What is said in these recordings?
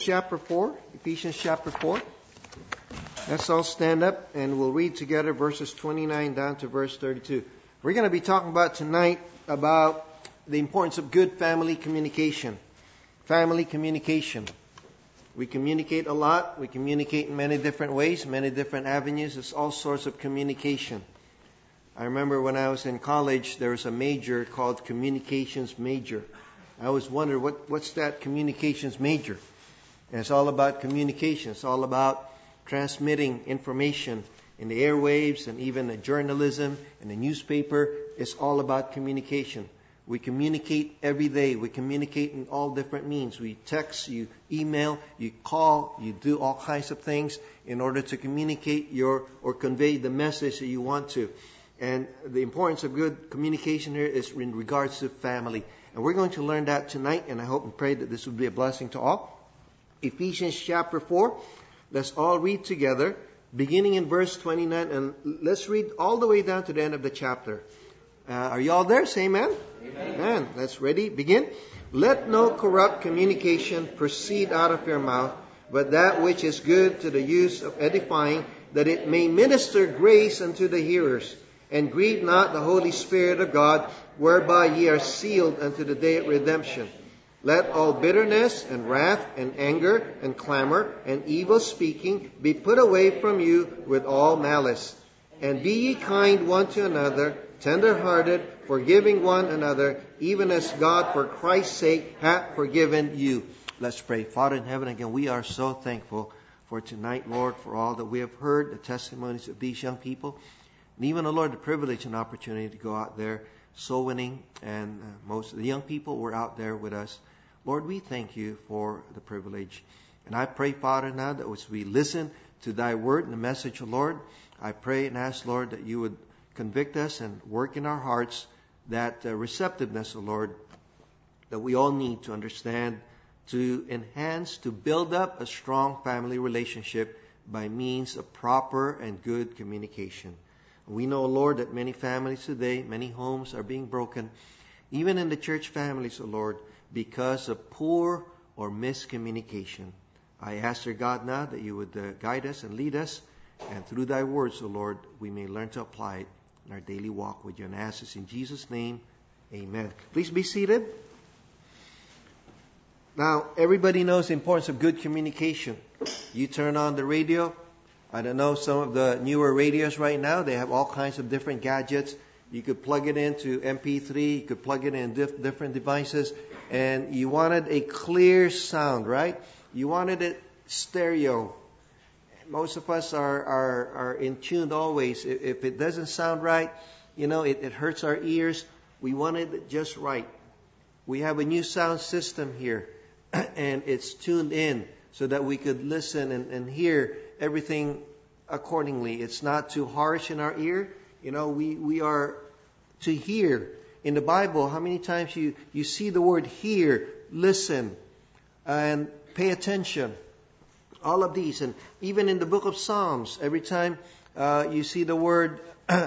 chapter 4. Ephesians chapter 4. Let's all stand up and we'll read together verses 29 down to verse 32. We're going to be talking about tonight about the importance of good family communication. Family communication. We communicate a lot. We communicate in many different ways, many different avenues. There's all sorts of communication. I remember when I was in college, there was a major called communications major. I always wondered, what's that communications major? And it's all about communication. It's all about transmitting information in the airwaves and even the journalism and the newspaper. It's all about communication. We communicate every day. We communicate in all different means. We text, you email, you call, you do all kinds of things in order to communicate or convey the message that you want to. And the importance of good communication here is in regards to family. And we're going to learn that tonight, and I hope and pray that this will be a blessing to all. Ephesians chapter 4. Let's all read together, beginning in verse 29, and let's read all the way down to the end of the chapter. Are you all there? Say amen. Amen. Let's ready. Begin. Let no corrupt communication proceed out of your mouth, but that which is good to the use of edifying, that it may minister grace unto the hearers. And grieve not the Holy Spirit of God, whereby ye are sealed unto the day of redemption. Let all bitterness and wrath and anger and clamor and evil speaking be put away from you with all malice. And be ye kind one to another, tender-hearted, forgiving one another, even as God for Christ's sake hath forgiven you. Let's pray. Father in heaven, again, we are so thankful for tonight, Lord, for all that we have heard, the testimonies of these young people. And even, Lord, the privilege and opportunity to go out there soul winning. And most of the young people were out there with us. Lord, we thank you for the privilege. And I pray, Father, now that as we listen to thy word and the message, Lord, I pray and ask, Lord, that you would convict us and work in our hearts that receptiveness, Lord, that we all need to understand, to enhance, to build up a strong family relationship by means of proper and good communication. We know, Lord, that many families today, many homes are being broken, even in the church families, Lord, because of poor or miscommunication. I ask, dear God, now that you would guide us and lead us, and through thy words, Lord, we may learn to apply it in our daily walk with you. And I ask this in Jesus' name, amen. Please be seated. Now, everybody knows the importance of good communication. You turn on the radio. I don't know, some of the newer radios right now, they have all kinds of different gadgets. You could plug it into MP3, you could plug it in different devices, and you wanted a clear sound, right? You wanted it stereo. Most of us are in tune always. If it doesn't sound right, it hurts our ears. We wanted it just right. We have a new sound system here, and it's tuned in so that we could listen and hear everything accordingly. It's not too harsh in our ear. We are to hear. In the Bible, how many times you see the word hear, listen, and pay attention. All of these. And even in the book of Psalms, every time you see the word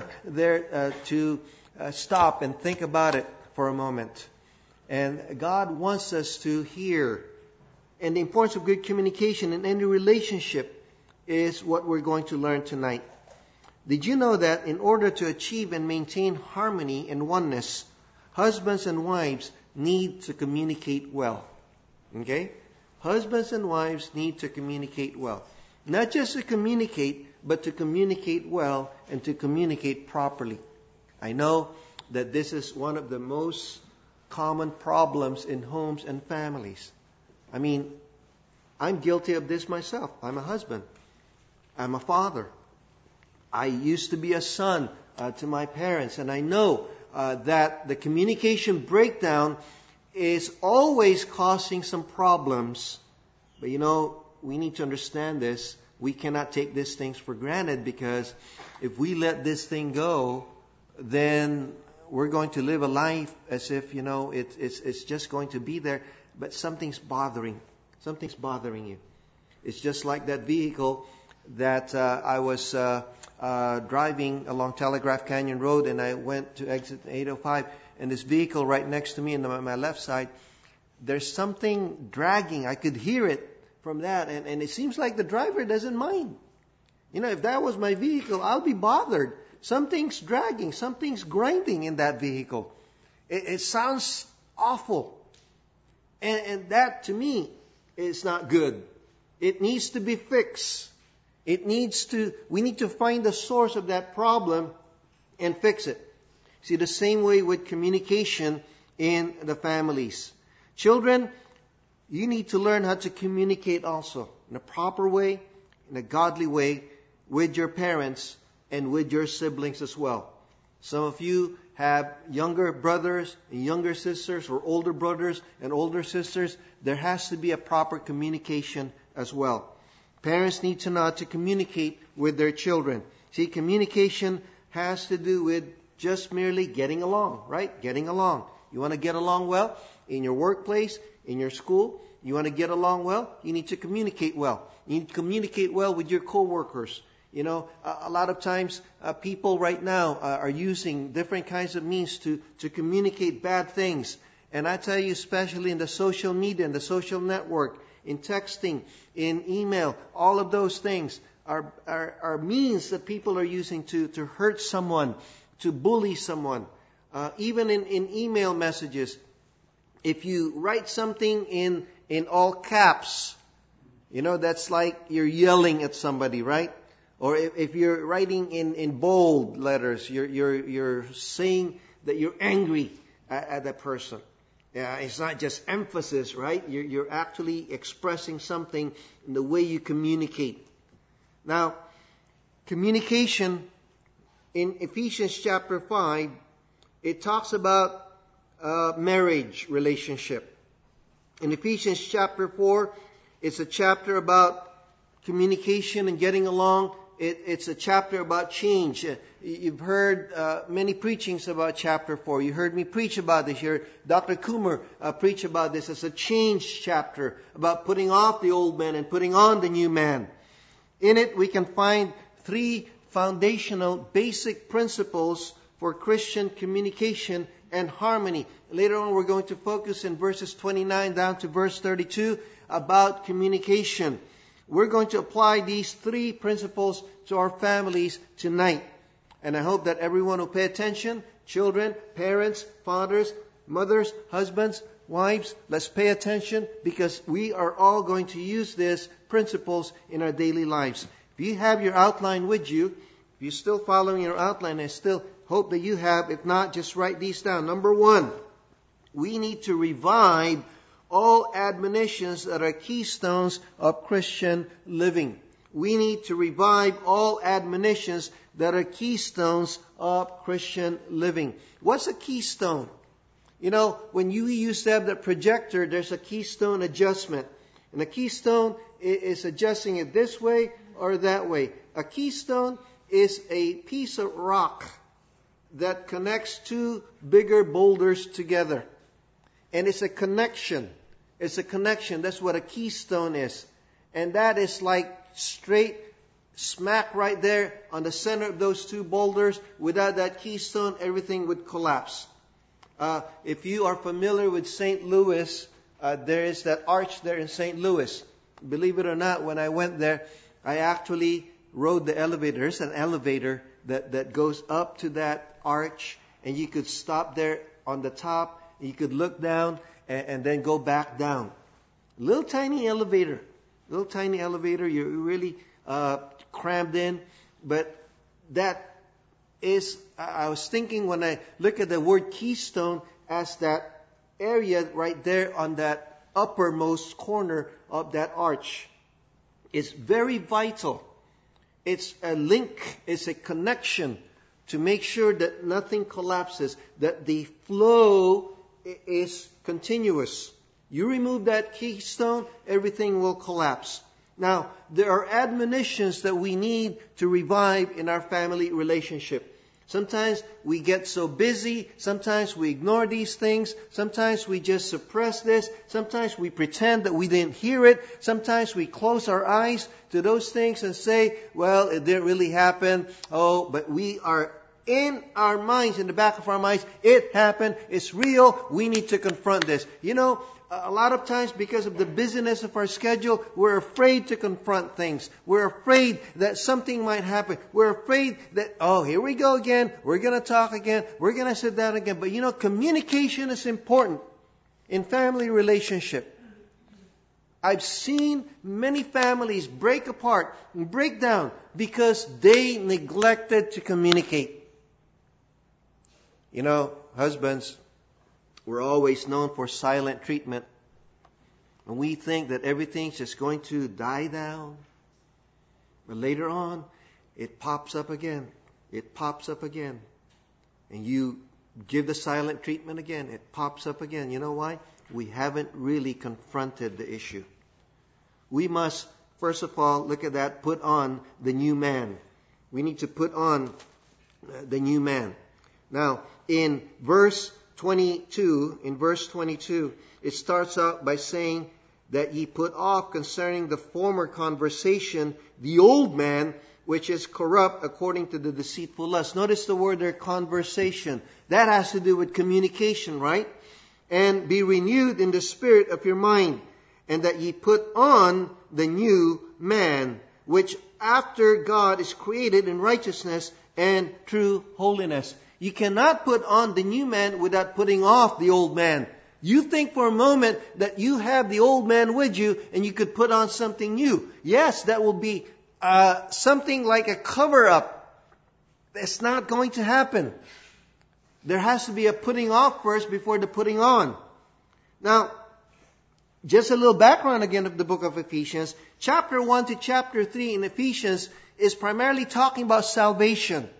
there to stop and think about it for a moment. And God wants us to hear. And the importance of good communication in any relationship is what we're going to learn tonight. Did you know that in order to achieve and maintain harmony and oneness, husbands and wives need to communicate well? Okay? Husbands and wives need to communicate well. Not just to communicate, but to communicate well and to communicate properly. I know that this is one of the most common problems in homes and families. I mean, I'm guilty of this myself. I'm a husband. I'm a father. I used to be a son to my parents, and I know that the communication breakdown is always causing some problems. But we need to understand this. We cannot take these things for granted, because if we let this thing go, then we're going to live a life as if, it's just going to be there, but something's bothering you. It's just like that vehicle that I was driving along Telegraph Canyon Road, and I went to exit 805, and this vehicle right next to me on my left side, there's something dragging. I could hear it from that. And it seems like the driver doesn't mind. If that was my vehicle, I'll be bothered. Something's dragging, something's grinding in that vehicle. It sounds awful. And that, to me, is not good. It needs to be fixed. We need to find the source of that problem and fix it. See, the same way with communication in the families. Children, you need to learn how to communicate also in a proper way, in a godly way, with your parents and with your siblings as well. Some of you have younger brothers and younger sisters, or older brothers and older sisters. There has to be a proper communication as well. Parents need to know how to communicate with their children. See, communication has to do with just merely getting along, right? Getting along. You want to get along well in your workplace, in your school. You want to get along well, you need to communicate well. You need to communicate well with your co-workers. A lot of times people right now are using different kinds of means to communicate bad things. And I tell you, especially in the social media and the social network, in texting, in email, all of those things are means that people are using to hurt someone, to bully someone. Even in email messages, if you write something in all caps, that's like you're yelling at somebody, right? Or if you're writing in bold letters, you're saying that you're angry at that person. It's not just emphasis, right? You're actually expressing something in the way you communicate. Now, communication in Ephesians chapter 5, it talks about marriage relationship. In Ephesians chapter 4, it's a chapter about communication and getting along. It's a chapter about change. You've heard many preachings about chapter 4. You heard me preach about this here. Dr. Coomer preach about this as a change chapter, about putting off the old man and putting on the new man. In it, we can find 3 foundational basic principles for Christian communication and harmony. Later on, we're going to focus in verses 29 down to verse 32 about communication. We're going to apply these 3 principles to our families tonight. And I hope that everyone will pay attention. Children, parents, fathers, mothers, husbands, wives, let's pay attention, because we are all going to use these principles in our daily lives. If you have your outline with you, if you're still following your outline, I still hope that you have. If not, just write these down. Number 1, we need to revive all admonitions that are keystones of Christian living. We need to revive all admonitions that are keystones of Christian living. What's a keystone? When you used to have the projector, there's a keystone adjustment. And a keystone is adjusting it this way or that way. A keystone is a piece of rock that connects 2 bigger boulders together. And it's a connection. It's a connection. That's what a keystone is. And that is like straight smack right there on the center of those 2 boulders. Without that keystone, everything would collapse. If you are familiar with St. Louis, there is that arch there in St. Louis. Believe it or not, when I went there, I actually rode the elevator. There's an elevator that goes up to that arch, and you could stop there on the top. You could look down and then go back down. Little tiny elevator. You're really crammed in. But that is, I was thinking when I look at the word keystone as that area right there on that uppermost corner of that arch. It's very vital. It's a link. It's a connection to make sure that nothing collapses, that the flow is continuous. You remove that keystone, everything will collapse. Now, there are admonitions that we need to revive in our family relationship. Sometimes we get so busy. Sometimes we ignore these things. Sometimes we just suppress this. Sometimes we pretend that we didn't hear it. Sometimes we close our eyes to those things and say, well, it didn't really happen. Oh, but we are in our minds, in the back of our minds, it happened. It's real. We need to confront this. a lot of times because of the busyness of our schedule, we're afraid to confront things. We're afraid that something might happen. We're afraid that, oh, here we go again. We're going to talk again. We're going to sit down again. But communication is important in family relationship. I've seen many families break apart and break down because they neglected to communicate. Husbands, we're always known for silent treatment. And we think that everything's just going to die down. But later on, it pops up again. It pops up again. And you give the silent treatment again. It pops up again. You know why? We haven't really confronted the issue. We must, first of all, look at that, put on the new man. We need to put on the new man. Now, in verse 22, it starts out by saying that ye put off concerning the former conversation the old man, which is corrupt according to the deceitful lust. Notice the word there, conversation. That has to do with communication, right? And be renewed in the spirit of your mind, and that ye put on the new man, which after God is created in righteousness and true holiness. You cannot put on the new man without putting off the old man. You think for a moment that you have the old man with you and you could put on something new. Yes, that will be something like a cover-up. That's not going to happen. There has to be a putting off first before the putting on. Now, just a little background again of the book of Ephesians. Chapter 1 to chapter 3 in Ephesians is primarily talking about salvation.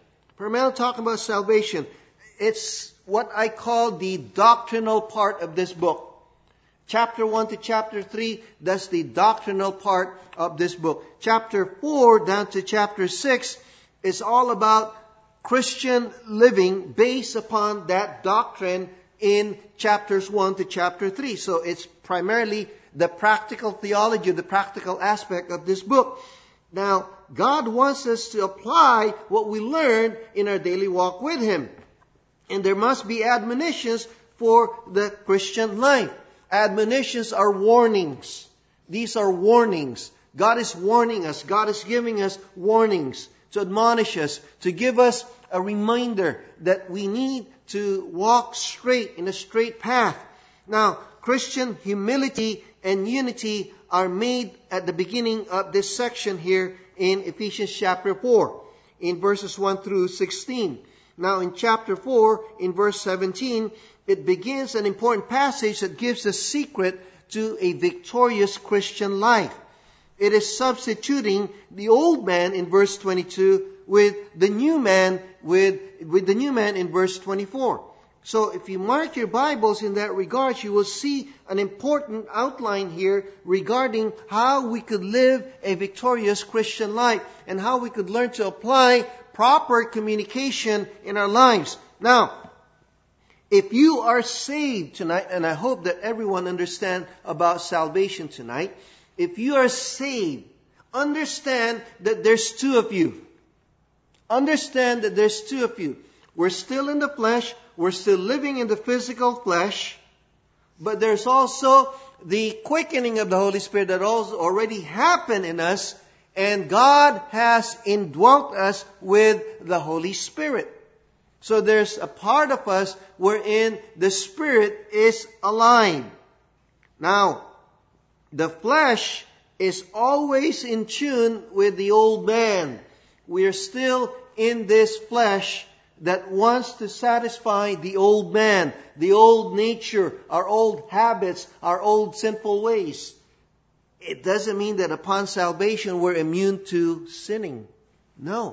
It's what I call the doctrinal part of this book. Chapter 1 to chapter 3, that's the doctrinal part of this book. Chapter 4 down to chapter 6 is all about Christian living based upon that doctrine in chapters 1 to chapter 3. So it's primarily the practical theology, the practical aspect of this book. Now, God wants us to apply what we learned in our daily walk with Him. And there must be admonitions for the Christian life. Admonitions are warnings. These are warnings. God is warning us. God is giving us warnings to admonish us, to give us a reminder that we need to walk straight in a straight path. Now, Christian humility and unity are made at the beginning of this section here in Ephesians chapter 4, in verses 1 through 16. Now in chapter 4, in verse 17, it begins an important passage that gives the secret to a victorious Christian life. It is substituting the old man in verse 22 with the new man, with the new man in verse 24. So if you mark your Bibles in that regard, you will see an important outline here regarding how we could live a victorious Christian life and how we could learn to apply proper communication in our lives. Now, if you are saved tonight, and I hope that everyone understands about salvation tonight, if you are saved, understand that there's two of you. Understand that there's two of you. We're still in the flesh. We're still living in the physical flesh. But there's also the quickening of the Holy Spirit that also already happened in us. And God has indwelt us with the Holy Spirit. So there's a part of us wherein the Spirit is alive. Now, the flesh is always in tune with the old man. We are still in this flesh that wants to satisfy the old man, the old nature, our old habits, our old sinful ways. It doesn't mean that upon salvation we're immune to sinning. No.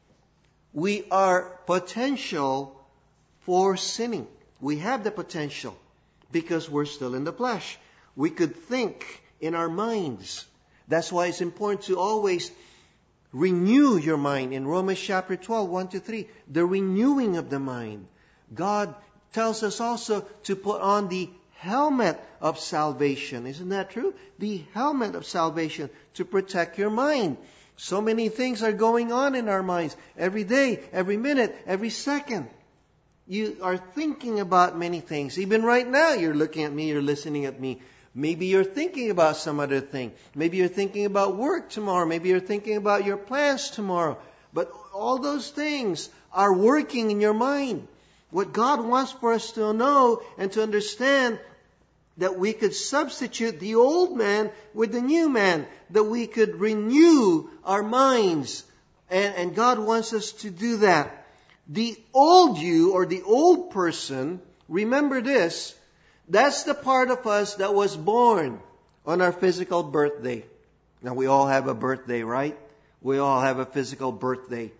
We are potential for sinning. We have the potential because we're still in the flesh. We could think in our minds. That's why it's important to always renew your mind. In Romans chapter 12, 1 to 3, the renewing of the mind. God tells us also to put on the helmet of salvation. Isn't that true? The helmet of salvation to protect your mind. So many things are going on in our minds every day, every minute, every second. You are thinking about many things. Even right now, you're looking at me, you're listening at me. Maybe you're thinking about some other thing. Maybe you're thinking about work tomorrow. Maybe you're thinking about your plans tomorrow. But all those things are working in your mind. What God wants for us to know and to understand, that we could substitute the old man with the new man, that we could renew our minds. And God wants us to do that. The old you, or the old person, remember this, that's the part of us that was born on our physical birthday. Now, we all have a birthday, right? We all have a physical birthday.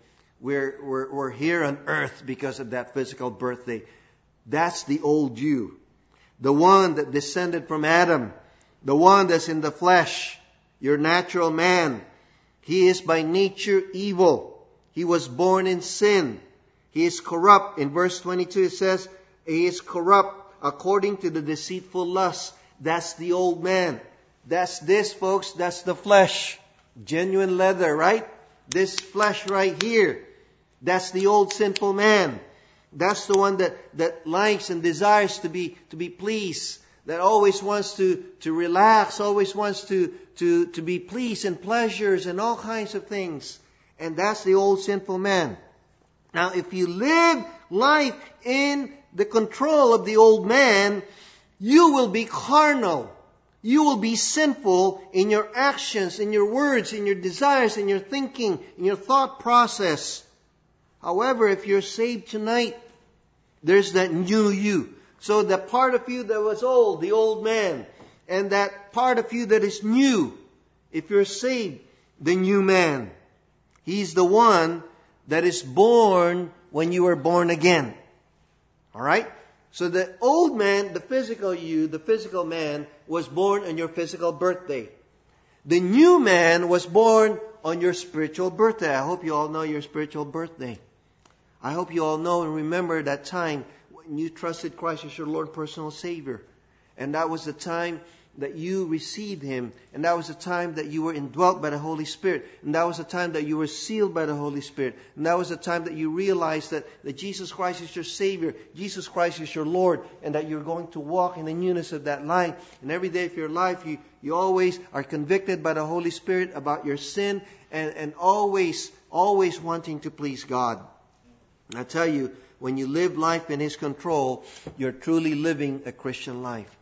We're here on earth because of that physical birthday. That's the old you. The one that descended from Adam. The one that's in the flesh. Your natural man. He is by nature evil. He was born in sin. He is corrupt. In verse 22 it says, he is corrupt according to the deceitful lust. That's the old man. That's this, folks. That's the flesh. Genuine leather, right? This flesh right here. That's the old sinful man. That's the one that likes and desires to be pleased. That always wants to relax, always wants to be pleased in pleasures and all kinds of things. And that's the old sinful man. Now, if you live life in the control of the old man, you will be carnal. You will be sinful in your actions, in your words, in your desires, in your thinking, in your thought process. However, if you're saved tonight, there's that new you. So the part of you that was old, the old man, and that part of you that is new, if you're saved, the new man. He's the one that is born when you were born again. Alright? So the old man, the physical you, the physical man, was born on your physical birthday. The new man was born on your spiritual birthday. I hope you all know your spiritual birthday. I hope you all know and remember that time when you trusted Christ as your Lord and personal Savior. And that was the time that you received Him. And that was the time that you were indwelt by the Holy Spirit. And that was the time that you were sealed by the Holy Spirit. And that was the time that you realized that Jesus Christ is your Savior. Jesus Christ is your Lord. And that you're going to walk in the newness of that life. And every day of your life, you always are convicted by the Holy Spirit about your sin. And always wanting to please God. And I tell you, when you live life in His control, you're truly living a Christian life.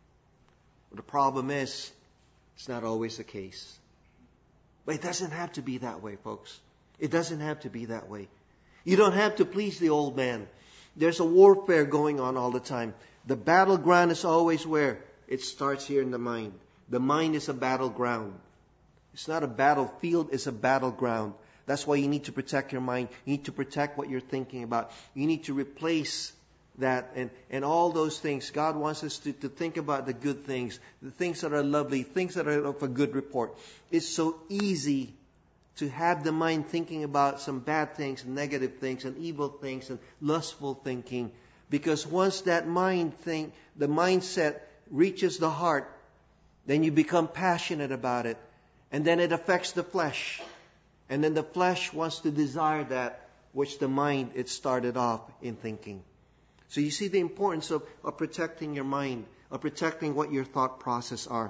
The problem is, it's not always the case. But it doesn't have to be that way, folks. It doesn't have to be that way. You don't have to please the old man. There's a warfare going on all the time. The battleground is always where? It starts here in the mind. The mind is a battleground. It's not a battlefield, it's a battleground. That's why you need to protect your mind. You need to protect what you're thinking about. You need to replace that and all those things. God wants us to think about the good things, the things that are lovely, things that are of a good report. It's so easy to have the mind thinking about some bad things, and negative things, and evil things, and lustful thinking. Because once that the mindset reaches the heart, then you become passionate about it. And then it affects the flesh. And then the flesh wants to desire that which the mind, it started off in thinking. So you see the importance of protecting your mind, of protecting what your thought process are.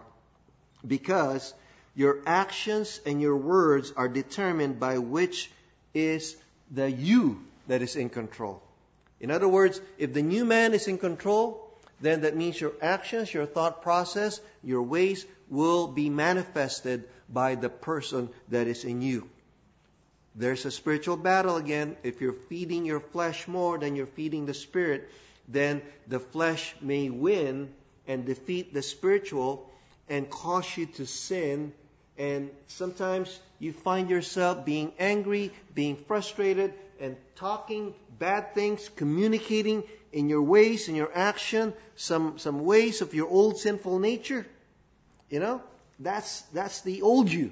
Because your actions and your words are determined by which is the you that is in control. In other words, if the new man is in control, then that means your actions, your thought process, your ways will be manifested by the person that is in you. There's a spiritual battle again. If you're feeding your flesh more than you're feeding the Spirit, then the flesh may win and defeat the spiritual and cause you to sin. And sometimes you find yourself being angry, being frustrated, and talking bad things, communicating in your ways, in your action, some ways of your old sinful nature. You know, that's the old you.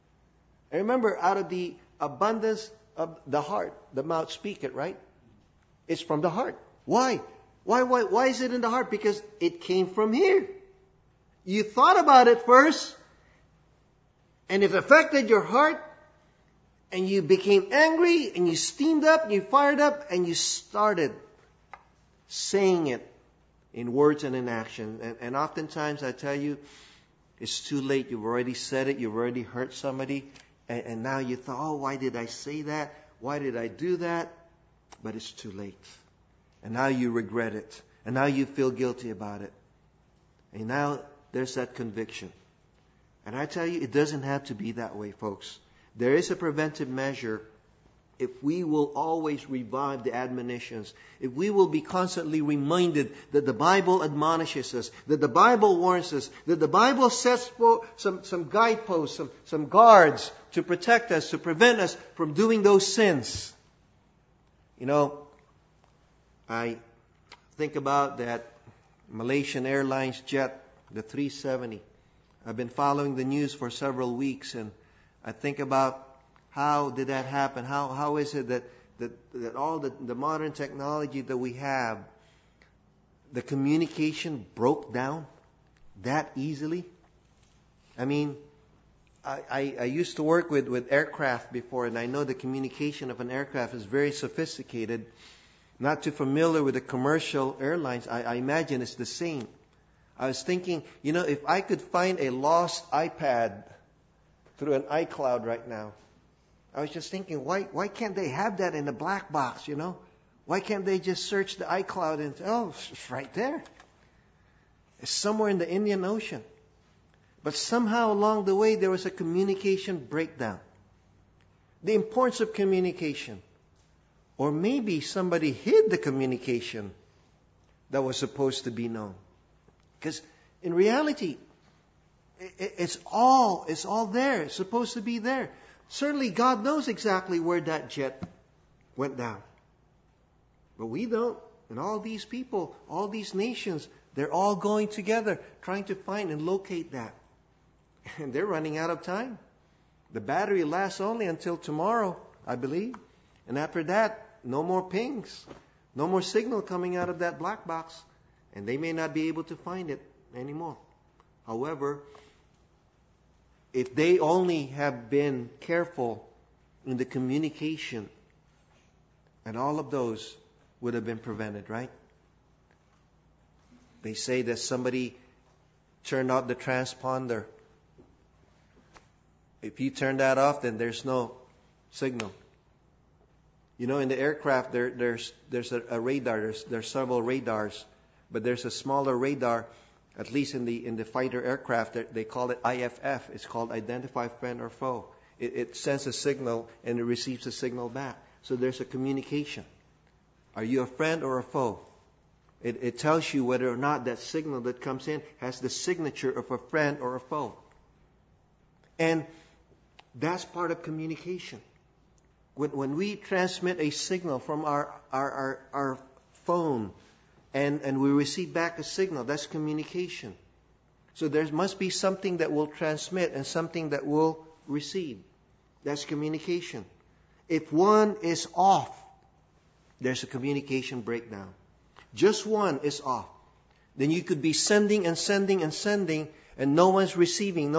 And remember, out of the abundance of the heart, the mouth speaketh, right? It's from the heart. Why? Why is it in the heart? Because it came from here. You thought about it first, and it affected your heart, and you became angry, and you steamed up, and you fired up, and you started saying it in words and in action. And oftentimes, I tell you, it's too late. You've already said it. You've already hurt somebody. And now you thought, oh, why did I say that? Why did I do that? But it's too late. And now you regret it. And now you feel guilty about it. And now there's that conviction. And I tell you, it doesn't have to be that way, folks. There is a preventive measure if we will always revive the admonitions, if we will be constantly reminded that the Bible admonishes us, that the Bible warns us, that the Bible sets for some guideposts, some guards to protect us, to prevent us from doing those sins. You know, I think about that Malaysian Airlines jet, the 370. I've been following the news for several weeks, and I think about how did that happen? How is it that all the modern technology that we have, the communication broke down that easily? I mean, I used to work with aircraft before, and I know the communication of an aircraft is very sophisticated. Not too familiar with the commercial airlines. I imagine it's the same. I was thinking, you know, if I could find a lost iPad through an iCloud right now, I was just thinking, why can't they have that in a black box, you know? Why can't they just search the iCloud and, oh, it's right there. It's somewhere in the Indian Ocean. But somehow along the way, there was a communication breakdown. The importance of communication. Or maybe somebody hid the communication that was supposed to be known. Because in reality, it's all there. It's supposed to be there. Certainly God knows exactly where that jet went down. But we don't. And all these people, all these nations, they're all going together trying to find and locate that. And they're running out of time. The battery lasts only until tomorrow, I believe. And after that, no more pings. No more signal coming out of that black box. And they may not be able to find it anymore. However, if they only have been careful in the communication, and all of those would have been prevented, right? They say that somebody turned out the transponder. If you turn that off, then there's no signal. You know, in the aircraft, there's a radar. There's several radars, but there's a smaller radar. At least in the fighter aircraft, they call it IFF. It's called Identify Friend or Foe. It sends a signal and it receives a signal back. So there's a communication. Are you a friend or a foe? It tells you whether or not that signal that comes in has the signature of a friend or a foe. And that's part of communication. When we transmit a signal from our phone, and we receive back a signal, that's communication. So there must be something that will transmit and something that will receive. That's communication. If one is off, there's a communication breakdown. Just one is off. Then you could be sending and sending and sending, and no one's receiving.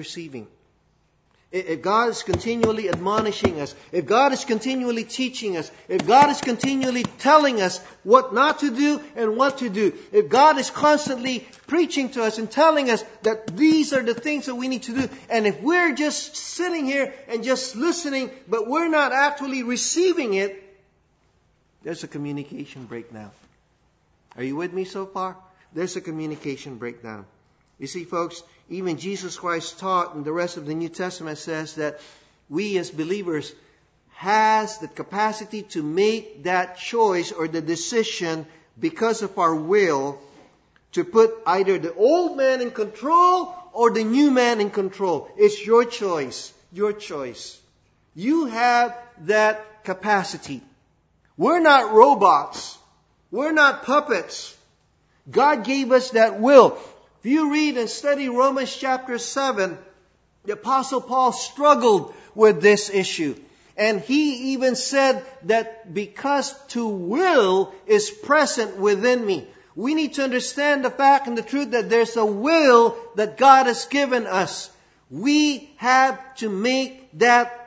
If God is continually admonishing us, if God is continually teaching us, if God is continually telling us what not to do and what to do, if God is constantly preaching to us and telling us that these are the things that we need to do, and if we're just sitting here and just listening, but we're not actually receiving it, there's a communication breakdown. Are you with me so far? There's a communication breakdown. You see, folks, even Jesus Christ taught, and the rest of the New Testament says that we as believers has the capacity to make that choice or the decision because of our will to put either the old man in control or the new man in control. It's your choice. Your choice. You have that capacity. We're not robots. We're not puppets. God gave us that will. If you read and study Romans chapter 7, the Apostle Paul struggled with this issue. And he even said that because to will is present within me. We need to understand the fact and the truth that there's a will that God has given us. We have to make that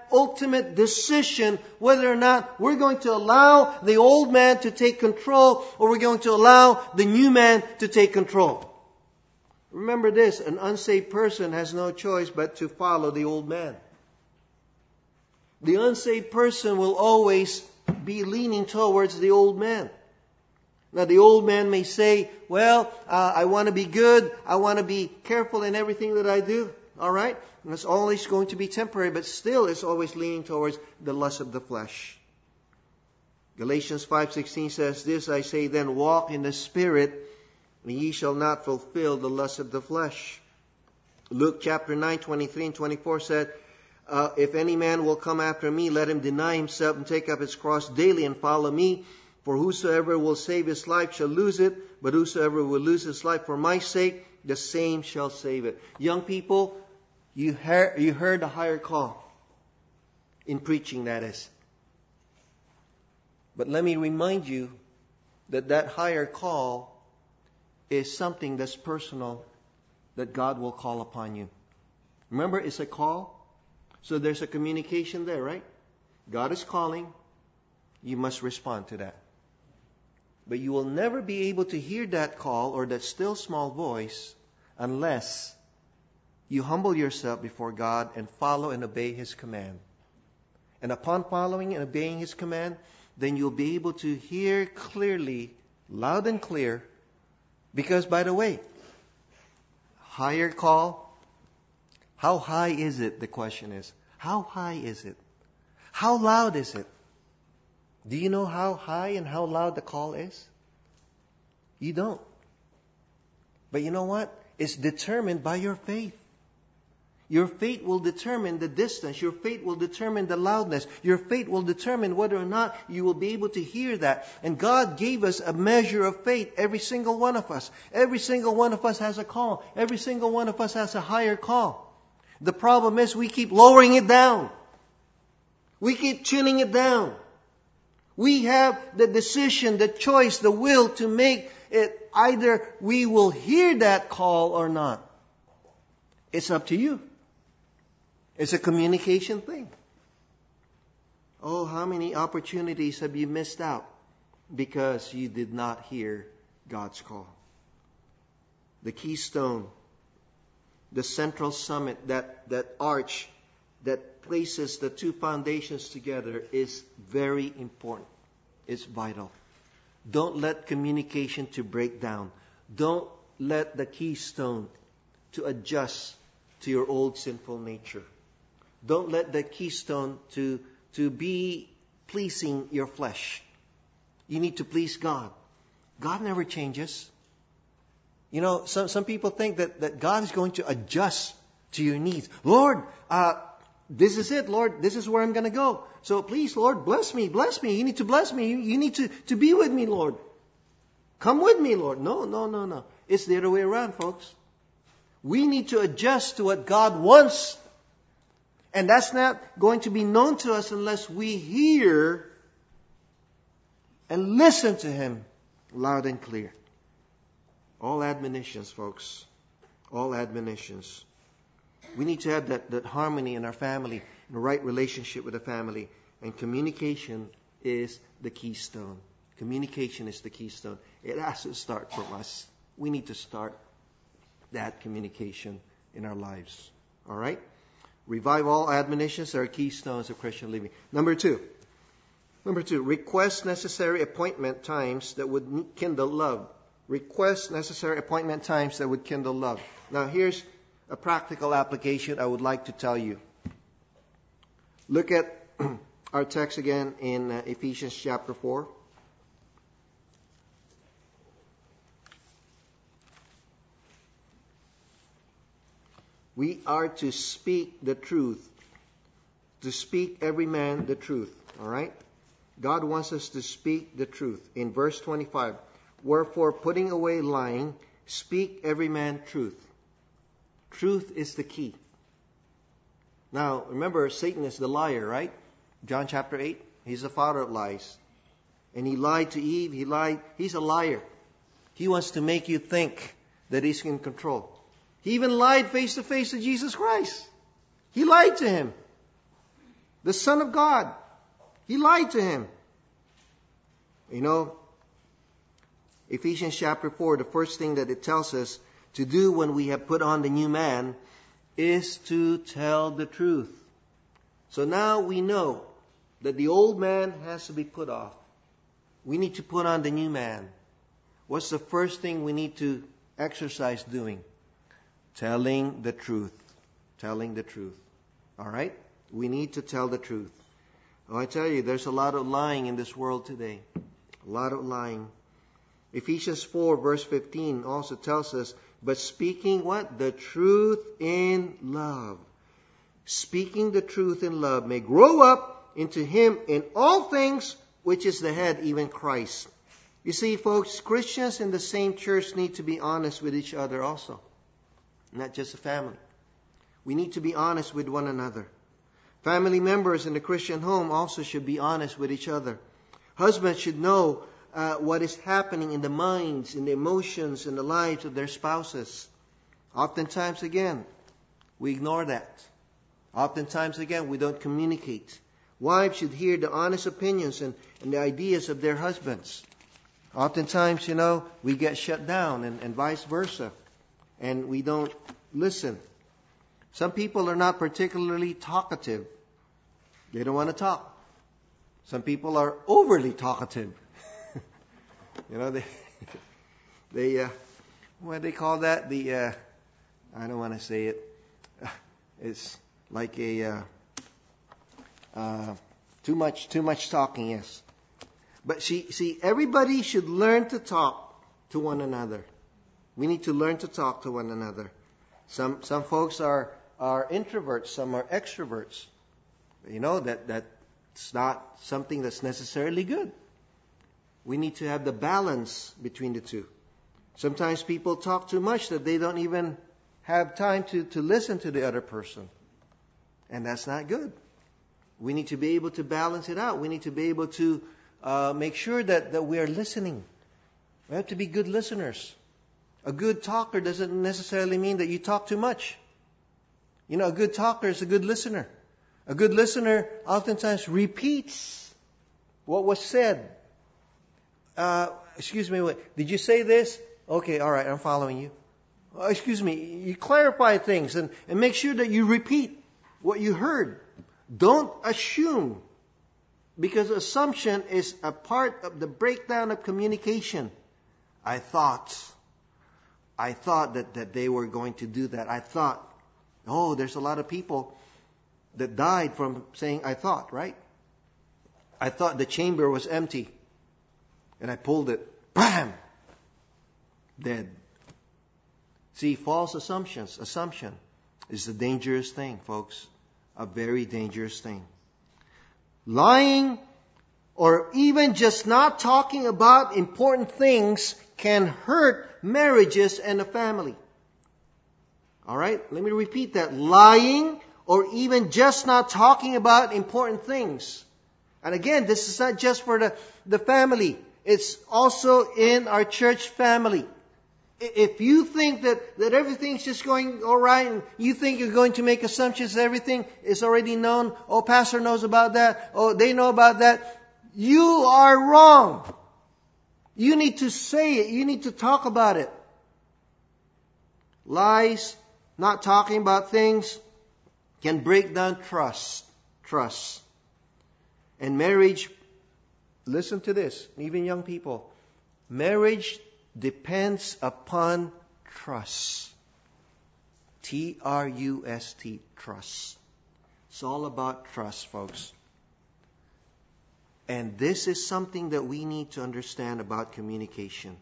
ultimate decision whether or not we're going to allow the old man to take control or we're going to allow the new man to take control. Remember this, an unsaved person has no choice but to follow the old man. The unsaved person will always be leaning towards the old man. Now the old man may say, well, I want to be good. I want to be careful in everything that I do. All right? And it's always going to be temporary, but still it's always leaning towards the lust of the flesh. Galatians 5:16 says, this I say then, walk in the Spirit, and ye shall not fulfill the lust of the flesh. Luke chapter 9:23 and 24 said, if any man will come after me, let him deny himself and take up his cross daily and follow me. For whosoever will save his life shall lose it, but whosoever will lose his life for my sake, the same shall save it. Young people, you heard a higher call in preaching, that is. But let me remind you that higher call is something that's personal, that God will call upon you. Remember, it's a call. So there's a communication there, right? God is calling. You must respond to that. But you will never be able to hear that call or that still small voice unless you humble yourself before God and follow and obey His command. And upon following and obeying His command, then you'll be able to hear clearly, loud and clear. Because, by the way, higher call, how high is it? The question is, how high is it? How loud is it? Do you know how high and how loud the call is? You don't. But you know what? It's determined by your faith. Your faith will determine the distance. Your faith will determine the loudness. Your faith will determine whether or not you will be able to hear that. And God gave us a measure of faith, every single one of us. Every single one of us has a call. Every single one of us has a higher call. The problem is we keep lowering it down. We keep tuning it down. We have the decision, the choice, the will to make it either we will hear that call or not. It's up to you. It's a communication thing. Oh, how many opportunities have you missed out because you did not hear God's call? The keystone, the central summit, that arch that places the two foundations together is very important. It's vital. Don't let communication to break down. Don't let the keystone to adjust to your old sinful nature. Don't let the keystone to be pleasing your flesh. You need to please God. God never changes. You know, some people think that God is going to adjust to your needs. Lord, this is it, Lord. This is where I'm going to go. So please, Lord, bless me. Bless me. You need to bless me. You need to be with me, Lord. Come with me, Lord. No. It's the other way around, folks. We need to adjust to what God wants. And that's not going to be known to us unless we hear and listen to Him loud and clear. All admonitions, folks. All admonitions. We need to have that harmony in our family, the right relationship with the family. And communication is the keystone. Communication is the keystone. It has to start from us. We need to start that communication in our lives. All right? Revive all admonitions are keystones of Christian living. Number two, request necessary appointment times that would kindle love. Request necessary appointment times that would kindle love. Now here's a practical application I would like to tell you. Look at our text again in Ephesians chapter 4. We are to speak the truth. To speak every man the truth. All right? God wants us to speak the truth. In verse 25, wherefore putting away lying, speak every man truth. Truth is the key. Now, remember, Satan is the liar, right? John chapter 8, he's the father of lies. And he lied to Eve, he's a liar. He wants to make you think that he's in control. He even lied face to face to Jesus Christ. He lied to him. the Son of God. He lied to him. You know, Ephesians chapter 4, the first thing that it tells us to do when we have put on the new man is to tell the truth. So now we know that the old man has to be put off. We need to put on the new man. What's the first thing we need to exercise doing? Telling the truth. Telling the truth. All right? We need to tell the truth. Oh, I tell you, there's a lot of lying in this world today. A lot of lying. Ephesians 4 verse 15 also tells us, but speaking what? The truth in love. Speaking the truth in love may grow up into Him in all things, which is the head, even Christ. You see, folks, Christians in the same church need to be honest with each other also. Not just a family. We need to be honest with one another. Family members in the Christian home also should be honest with each other. Husbands should know what is happening in the minds, in the emotions, in the lives of their spouses. Oftentimes, again, we ignore that. Oftentimes, again, we don't communicate. Wives should hear the honest opinions and the ideas of their husbands. Oftentimes, we get shut down and vice versa. And we don't listen. Some people are not particularly talkative. They don't want to talk. Some people are overly talkative. They what do they call that? I don't want to say it. It's like too much talking, yes. But see, everybody should learn to talk to one another. We need to learn to talk to one another. Some folks are introverts, some are extroverts. That's not something that's necessarily good. We need to have the balance between the two. Sometimes people talk too much that they don't even have time to listen to the other person. And that's not good. We need to be able to balance it out. We need to be able to make sure that we are listening. We have to be good listeners. A good talker doesn't necessarily mean that you talk too much. A good talker is a good listener. A good listener oftentimes repeats what was said. Excuse me, wait, did you say this? Okay, all right, I'm following you. Excuse me, you clarify things and make sure that you repeat what you heard. Don't assume, because assumption is a part of the breakdown of communication. I thought that they were going to do that. I thought, there's a lot of people that died from saying I thought, right? I thought the chamber was empty. And I pulled it. Bam! Dead. See, false assumption is a dangerous thing, folks. A very dangerous thing. Lying or even just not talking about important things can hurt marriages and a family. All right? Let me repeat that. Lying or even just not talking about important things. And again, this is not just for the family. It's also in our church family. If you think that everything's just going all right and you think you're going to make assumptions, everything is already known. Oh, pastor knows about that. Oh, they know about that. You are wrong. You need to say it. You need to talk about it. Lies, not talking about things, can break down trust. And marriage, listen to this, even young people. Marriage depends upon trust. Trust. Trust. It's all about trust, folks. And this is something that we need to understand about communication.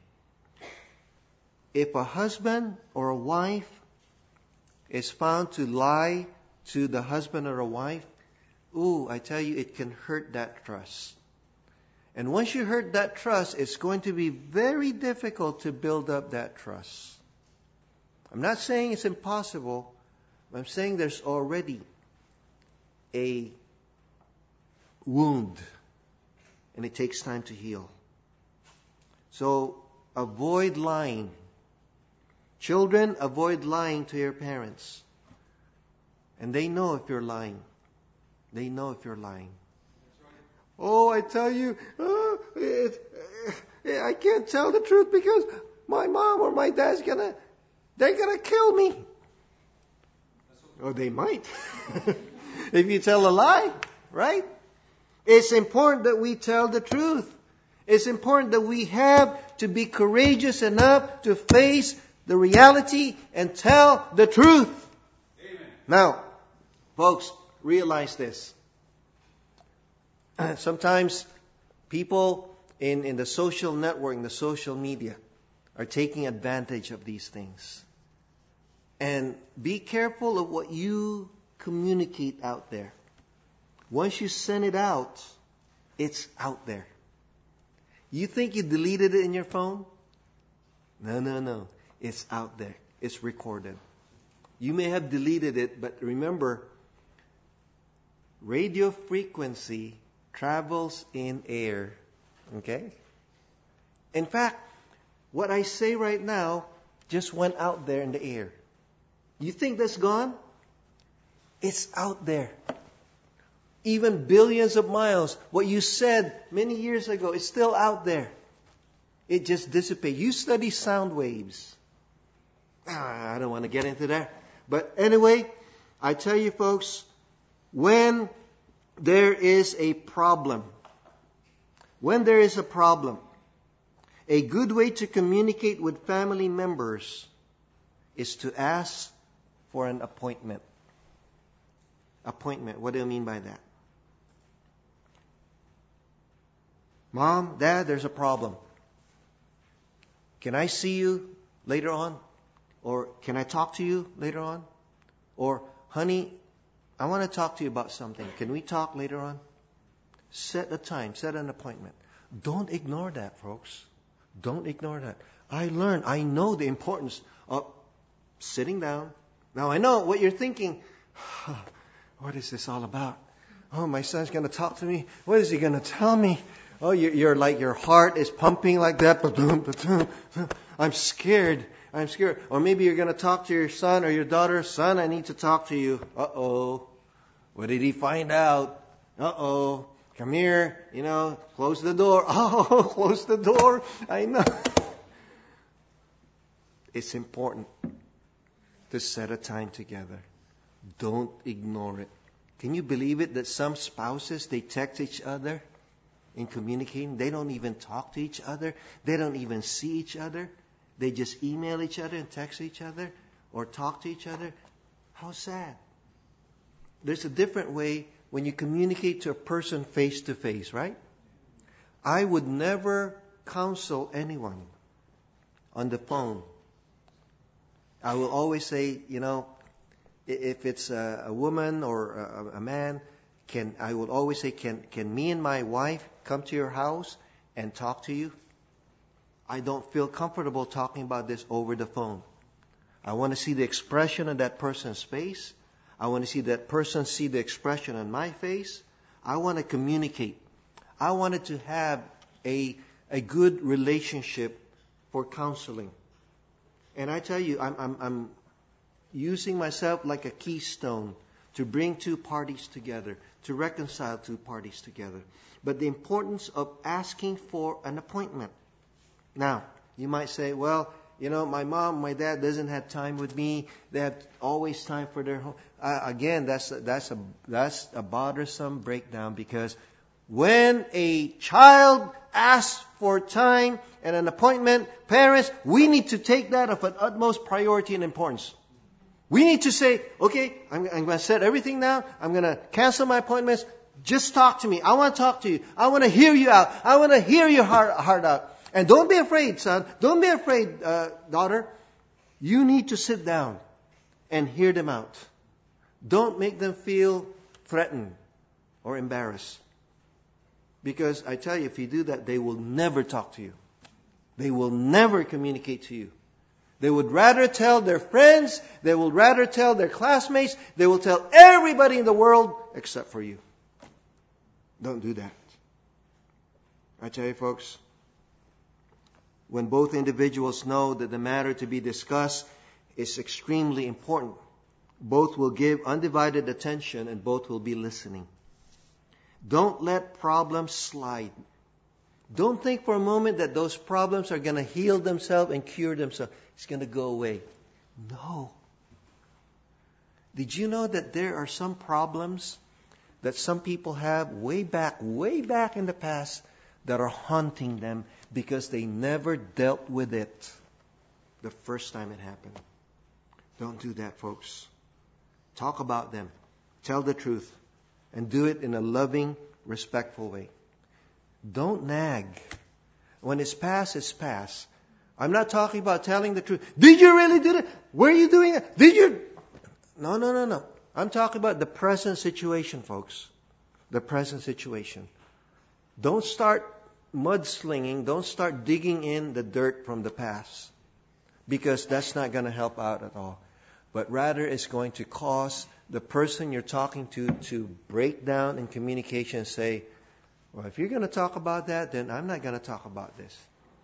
If a husband or a wife is found to lie to the husband or a wife, I tell you, it can hurt that trust. And once you hurt that trust, it's going to be very difficult to build up that trust. I'm not saying it's impossible. I'm saying there's already a wound. And it takes time to heal. So avoid lying. Children, avoid lying to your parents. And they know if you're lying. They know if you're lying. Oh, I tell you, I can't tell the truth because my mom or my dad's they're gonna kill me. Oh, they might. If you tell a lie, right? It's important that we tell the truth. It's important that we have to be courageous enough to face the reality and tell the truth. Amen. Now, folks, realize this. Sometimes people in the social network, the social media, are taking advantage of these things. And be careful of what you communicate out there. Once you send it out, it's out there. You think you deleted it in your phone? No. It's out there. It's recorded. You may have deleted it, but remember, radio frequency travels in air. Okay? In fact, what I say right now just went out there in the air. You think that's gone? It's out there. Even billions of miles. What you said many years ago is still out there. It just dissipates. You study sound waves. I don't want to get into that. But anyway, I tell you folks, when there is a problem, a good way to communicate with family members is to ask for an appointment. Appointment. What do I mean by that? Mom, Dad, there's a problem. Can I see you later on? Or can I talk to you later on? Or, honey, I want to talk to you about something. Can we talk later on? Set a time. Set an appointment. Don't ignore that, folks. Don't ignore that. I know the importance of sitting down. Now, I know what you're thinking. What is this all about? Oh, my son's going to talk to me. What is he going to tell me? Oh, you're like your heart is pumping like that. I'm scared. Or maybe you're going to talk to your son or your daughter. Son, I need to talk to you. Uh-oh. What did he find out? Uh-oh. Come here. Close the door. Oh, close the door. I know. It's important to set a time together. Don't ignore it. Can you believe it that some spouses, they text each other in communicating? They don't even talk to each other. They don't even see each other. They just email each other and text each other or talk to each other. How sad. There's a different way when you communicate to a person face to face, right? I would never counsel anyone on the phone. I will always say, if it's a woman or a man, I will always say, can me and my wife come to your house and talk to you? I don't feel comfortable talking about this over the phone. I want to see the expression on that person's face. I want to see that person see the expression on my face. I want to communicate. I wanted to have a good relationship for counseling. And I tell you, I'm using myself like a keystone to bring two parties together, to reconcile two parties together. But the importance of asking for an appointment. Now, you might say, well, my mom, my dad doesn't have time with me. They have always time for their home. Again, that's a bothersome breakdown, because when a child asks for time and an appointment, parents, we need to take that of an utmost priority and importance. We need to say, okay, I'm going to set everything down. I'm going to cancel my appointments. Just talk to me. I want to talk to you. I want to hear you out. I want to hear your heart out. And don't be afraid, son. Don't be afraid, daughter. You need to sit down and hear them out. Don't make them feel threatened or embarrassed. Because I tell you, if you do that, they will never talk to you. They will never communicate to you. They would rather tell their friends, they will rather tell their classmates, they will tell everybody in the world except for you. Don't do that. I tell you, folks, when both individuals know that the matter to be discussed is extremely important, both will give undivided attention and both will be listening. Don't let problems slide. Don't think for a moment that those problems are going to heal themselves and cure themselves. It's going to go away. No. Did you know that there are some problems that some people have way back in the past that are haunting them because they never dealt with it the first time it happened? Don't do that, folks. Talk about them. Tell the truth. And do it in a loving, respectful way. Don't nag. When it's past, it's past. I'm not talking about telling the truth. Did you really do it? Were you doing it? Did you? No. I'm talking about the present situation, folks. The present situation. Don't start mudslinging. Don't start digging in the dirt from the past. Because that's not going to help out at all. But rather it's going to cause the person you're talking to break down in communication and say, well, if you're going to talk about that, then I'm not going to talk about this.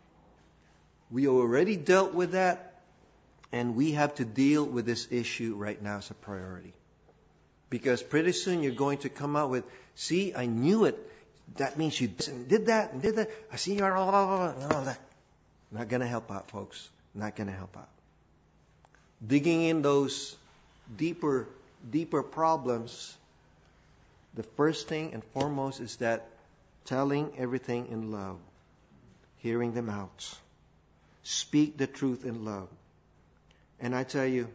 We already dealt with that, and we have to deal with this issue right now as a priority. Because pretty soon you're going to come out with, see, I knew it. That means you did that and did that. I see you're all that. Not going to help out, folks. Not going to help out. Digging in those deeper problems, the first thing and foremost is that telling everything in love, hearing them out. Speak the truth in love. And I tell you,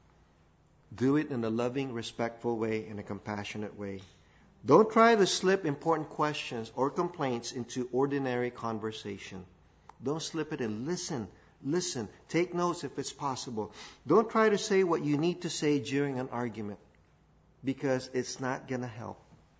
do it in a loving, respectful way, in a compassionate way. Don't try to slip important questions or complaints into ordinary conversation. Don't slip it in. Listen. Take notes if it's possible. Don't try to say what you need to say during an argument, because it's not going to help.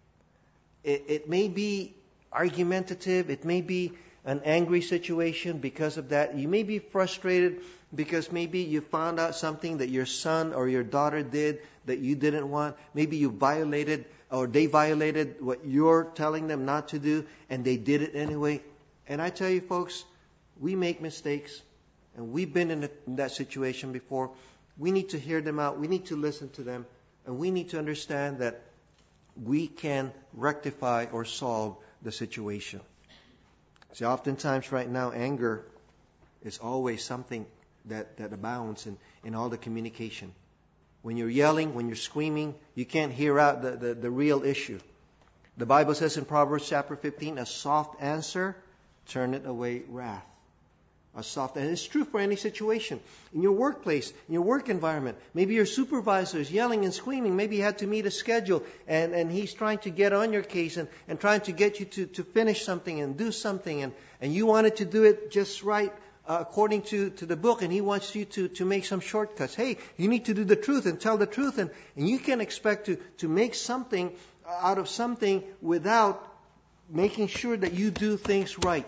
It may be argumentative. It may be an angry situation because of that. You may be frustrated because maybe you found out something that your son or your daughter did that you didn't want. Maybe you violated or they violated what you're telling them not to do, and they did it anyway. And I tell you, folks, we make mistakes, and we've been in that situation before. We need to hear them out. We need to listen to them, and we need to understand that we can rectify or solve the situation. See, oftentimes right now, anger is always something that abounds in all the communication. When you're yelling, when you're screaming, you can't hear out the real issue. The Bible says in Proverbs chapter 15, a soft answer turneth away wrath. A soft, and it's true for any situation. In your workplace, in your work environment, maybe your supervisor is yelling and screaming. Maybe you had to meet a schedule, and he's trying to get on your case and trying to get you to finish something and do something, and you wanted to do it just right according to the book, and he wants you to make some shortcuts. Hey, you need to do the truth and tell the truth, and you can expect to make something out of something without making sure that you do things right.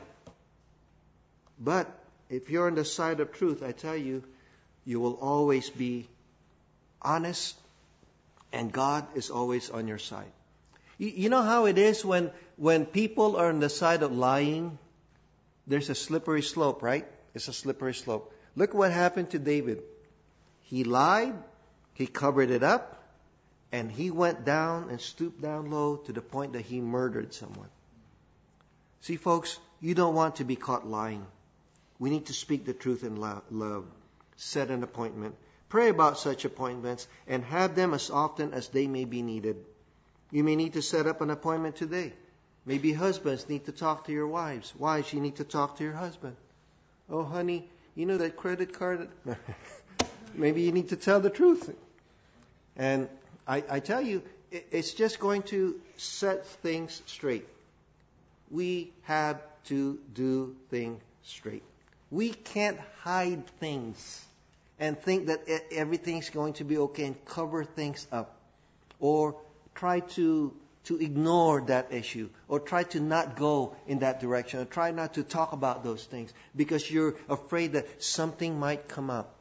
But if you're on the side of truth, I tell you, you will always be honest, and God is always on your side. You know how it is when people are on the side of lying? There's a slippery slope, right? It's a slippery slope. Look what happened to David. He lied, he covered it up, and he went down and stooped down low to the point that he murdered someone. See, folks, you don't want to be caught lying. We need to speak the truth in love. Set an appointment. Pray about such appointments and have them as often as they may be needed. You may need to set up an appointment today. Maybe husbands need to talk to your wives. Wives, you need to talk to your husband. Oh, honey, you know that credit card? Maybe you need to tell the truth. And I tell you, it's just going to set things straight. We have to do things straight. We can't hide things and think that everything's going to be okay and cover things up, or try to ignore that issue, or try to not go in that direction, or try not to talk about those things because you're afraid that something might come up.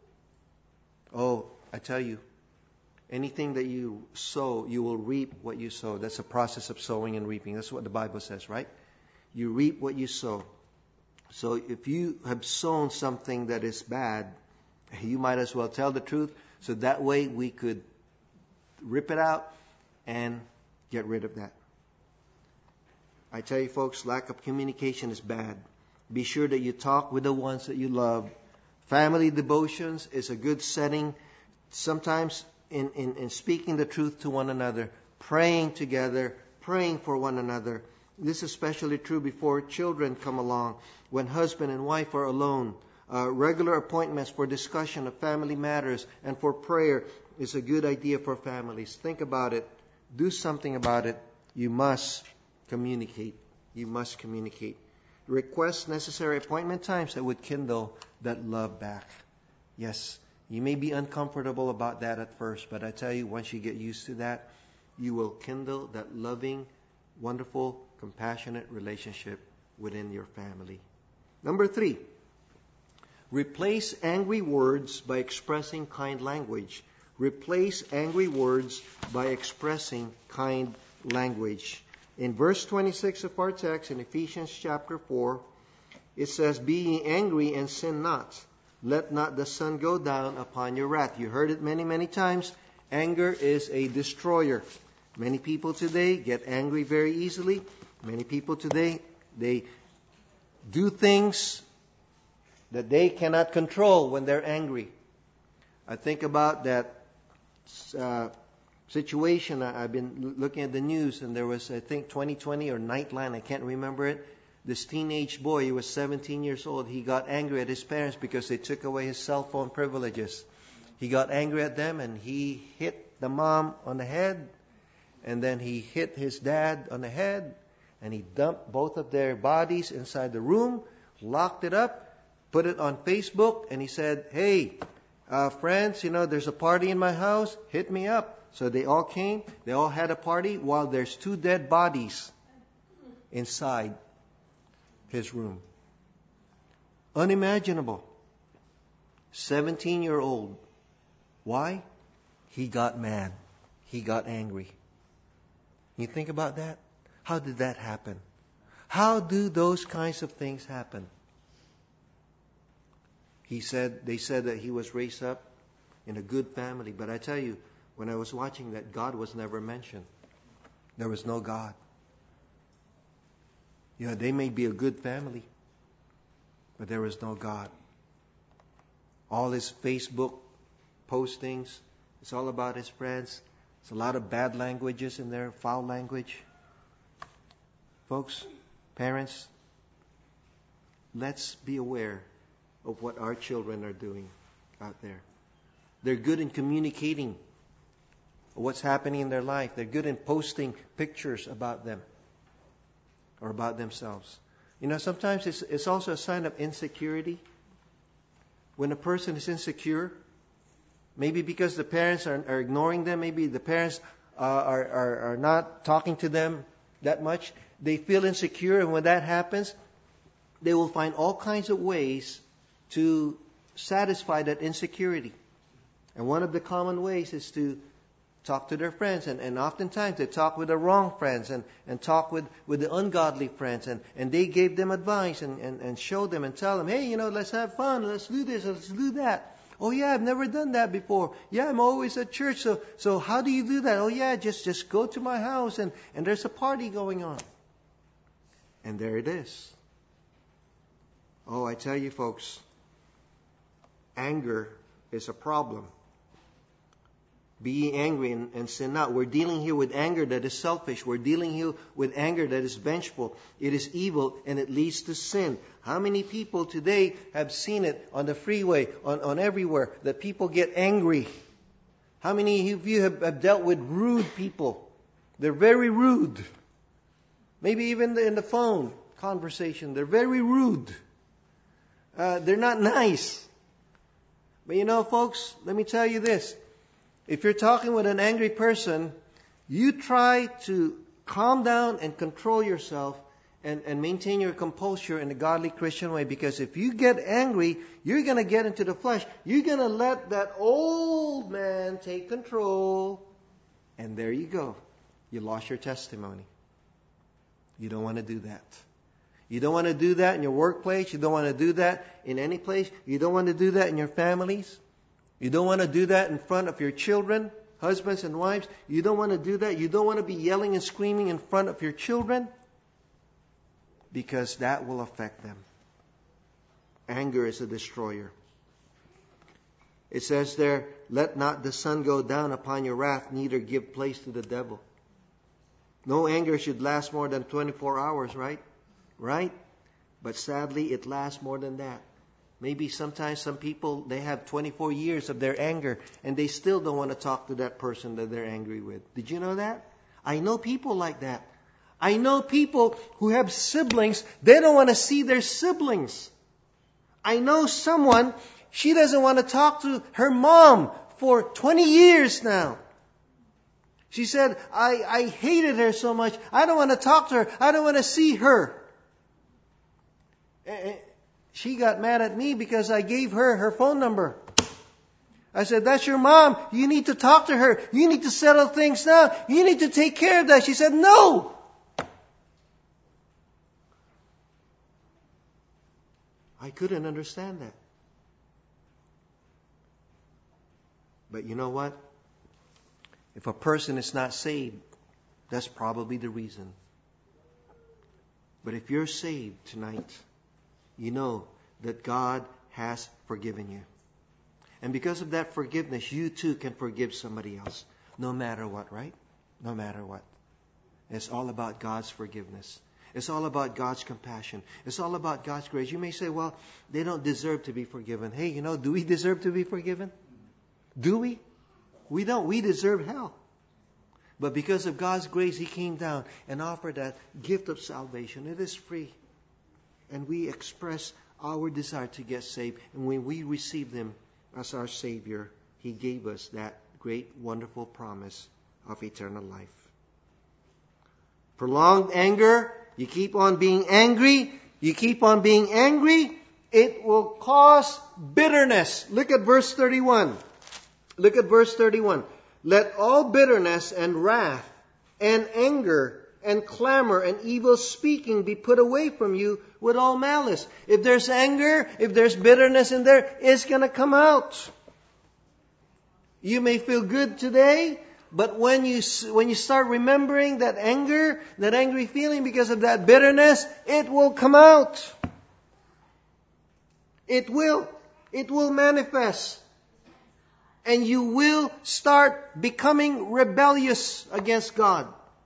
Oh, I tell you, anything that you sow, you will reap what you sow. That's a process of sowing and reaping. That's what the Bible says, right? You reap what you sow. So if you have sown something that is bad, you might as well tell the truth, so that way we could rip it out and get rid of that. I tell you folks, lack of communication is bad. Be sure that you talk with the ones that you love. Family devotions is a good setting. Sometimes in speaking the truth to one another, praying together, praying for one another. This is especially true before children come along, when husband and wife are alone. Regular appointments for discussion of family matters and for prayer is a good idea for families. Think about it. Do something about it. You must communicate. You must communicate. Request necessary appointment times that would kindle that love back. Yes, you may be uncomfortable about that at first, but I tell you, once you get used to that, you will kindle that loving, wonderful, compassionate relationship within your family. Number 3, replace angry words by expressing kind language. Replace angry words by expressing kind language. In verse 26 of our text, in Ephesians chapter 4, it says, "Be ye angry and sin not. Let not the sun go down upon your wrath." You heard it many, many times. Anger is a destroyer. Many people today get angry very easily. Many people today, they do things that they cannot control when they're angry. I think about that situation. I've been looking at the news, and there was, I think, 2020 or Nightline, I can't remember it. This teenage boy, he was 17 years old, he got angry at his parents because they took away his cell phone privileges. He got angry at them, and he hit the mom on the head, and then he hit his dad on the head, and he dumped both of their bodies inside the room, locked it up, put it on Facebook, and he said, "Hey, friends, there's a party in my house, hit me up." So they all came, they all had a party while there's 2 dead bodies inside his room. Unimaginable. 17-year-old. Why? He got mad. He got angry. You think about that? How did that happen? How do those kinds of things happen? They said that he was raised up in a good family. But I tell you, when I was watching that, God was never mentioned. There was no God. They may be a good family, but there was no God. All his Facebook postings, it's all about his friends. There's a lot of bad languages in there, foul language. Folks, parents, let's be aware of what our children are doing out there. They're good in communicating what's happening in their life. They're good in posting pictures about them or about themselves. Sometimes it's also a sign of insecurity. When a person is insecure, maybe because the parents are ignoring them, maybe the parents are not talking to them that much, they feel insecure, and when that happens, they will find all kinds of ways to satisfy that insecurity. And one of the common ways is to talk to their friends, and oftentimes they talk with the wrong friends and talk with the ungodly friends, and they gave them advice and showed them and tell them, "Hey, let's have fun, let's do this, let's do that. Oh yeah, I've never done that before. Yeah, I'm always at church, so how do you do that? Oh yeah, just go to my house and there's a party going on." And there it is. Oh, I tell you folks, anger is a problem. Be ye angry and sin not. We're dealing here with anger that is selfish. We're dealing here with anger that is vengeful. It is evil and it leads to sin. How many people today have seen it on the freeway, on everywhere, that people get angry? How many of you have dealt with rude people? They're very rude. Maybe even in the phone conversation, they're very rude. They're not nice. But folks, let me tell you this. If you're talking with an angry person, you try to calm down and control yourself and maintain your composure in a godly Christian way. Because if you get angry, you're going to get into the flesh. You're going to let that old man take control. And there you go. You lost your testimony. You don't want to do that. You don't want to do that in your workplace. You don't want to do that in any place. You don't want to do that in your families. You don't want to do that in front of your children, husbands and wives. You don't want to do that. You don't want to be yelling and screaming in front of your children. because that will affect them. Anger is a destroyer. It says there, let not the sun go down upon your wrath, neither give place to the devil. No anger should last more than 24 hours, right? Right? But sadly, it lasts more than that. Maybe sometimes some people, they have 24 years of their anger, and they still don't want to talk to that person that they're angry with. Did you know that? I know people like that. I know people who have siblings, they don't want to see their siblings. I know someone, she doesn't want to talk to her mom for 20 years now. She said, I hated her so much. I don't want to talk to her. I don't want to see her. She got mad at me because I gave her phone number. I said, that's your mom. You need to talk to her. You need to settle things now. You need to take care of that. She said, no. I couldn't understand that. But you know what? If a person is not saved, that's probably the reason. But if you're saved tonight, you know that God has forgiven you. And because of that forgiveness, you too can forgive somebody else. No matter what, right? No matter what. It's all about God's forgiveness. It's all about God's compassion. It's all about God's grace. You may say, well, they don't deserve to be forgiven. Hey, do we deserve to be forgiven? Do we? We don't. We deserve hell. But because of God's grace, He came down and offered that gift of salvation. It is free. And we express our desire to get saved. And when we receive Him as our Savior, He gave us that great, wonderful promise of eternal life. Prolonged anger, you keep on being angry, it will cause bitterness. Look at verse 31. Look at verse 31. Let all bitterness and wrath and anger and clamor and evil speaking be put away from you with all malice. If there's anger, if there's bitterness in there, it's going to come out. You may feel good today, but when you start remembering that anger, that angry feeling because of that bitterness, it will come out. It will manifest. And you will start becoming rebellious against God.